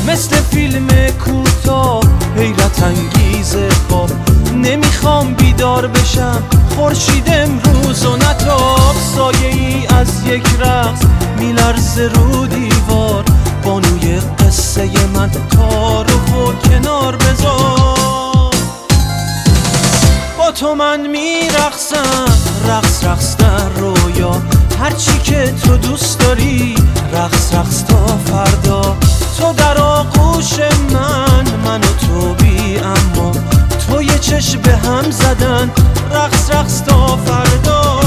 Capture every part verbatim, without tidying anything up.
مثل فیلم کوتاه حیرت انگیز خواب. نمیخوام بیدار بشم خورشید امروز و نتاب. سایه ای از یک رقص میلرزه رو دیوار. بانوی قصه من تعارف و کنار بذار. با تو من میرقصم رقص رقص در رویا. هرچی که تو دوست داری رقص رقص تا فردا. تو در آغوش من من و تو بی اما. تو یه چشم به هم زدن رقص رقص تا فردا.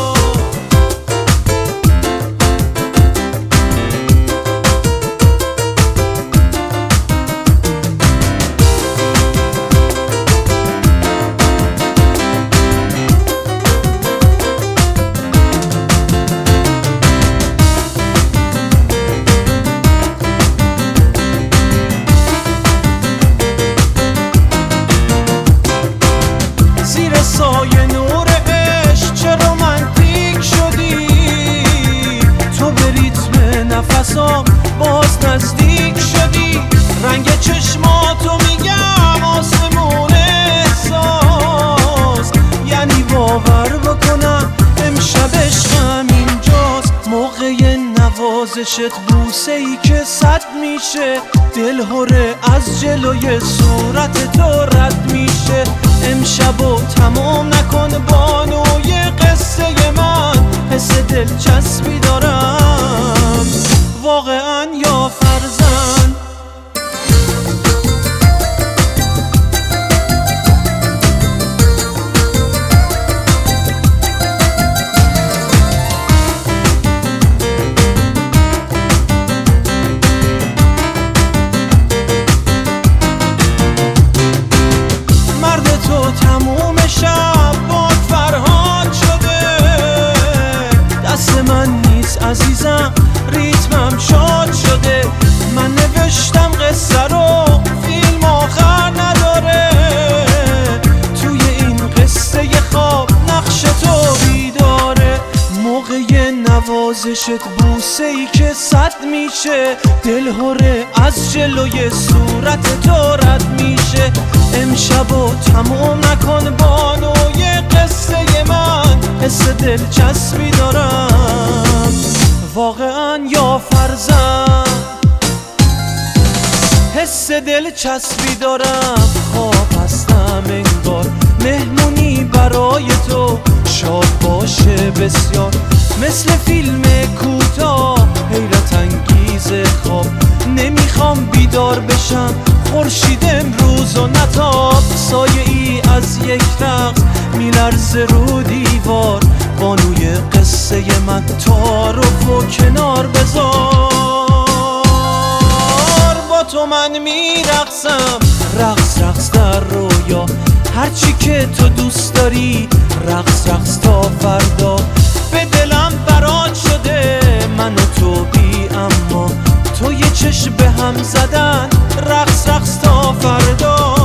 سایه نور عشق چه رومانتیک شدی. تو به ریتم نفسام باز نزدیک شدی. رنگ چشماتو میگم آسمون احساس. یعنی باور بکنم امشب عشقم اینجاست. موقع نوازشت بوسه ای که صد میشه. دلهوره از جلوی صورت تو رد میشه. امشب و تمام نکن بانوی قصه من. حس دلچسبی دارم واقعا یا فرزند. تموم شب باد فرهاد شده. دست من نیست عزیزم ریتمم شاد شده. من نوشتم قصه رو فیلم آخر نداره. توی این قصه خواب نقش تو بیداره. موقع نوازشت بوسه ای که صد میشه. دلهوره از جلوی صورت تو رد میشه. امشب و تموم نکن بانوی قصه من. حس دلچسبی دارم واقعا یا فرزند. حس دلچسبی دارم خواب هستم انگار. مهمونی برای تو شاد باشه بسیار. مثل فیلم کوتاه حیرت انگیز خواب. نمیخوام بیدار بشم خورشید امروز و نتاب. سایه ای از یک رقص میلرزه رو دیوار. بانوی قصه من تعارف و کنار بذار. با تو من میرقصم رقص رقص در رویا. هرچی که تو دوست داری رقص رقص تا فردا. به دلم برات شده من و تو بی اما. تو یه چشم به هم زدن رقص رقص تا فردا.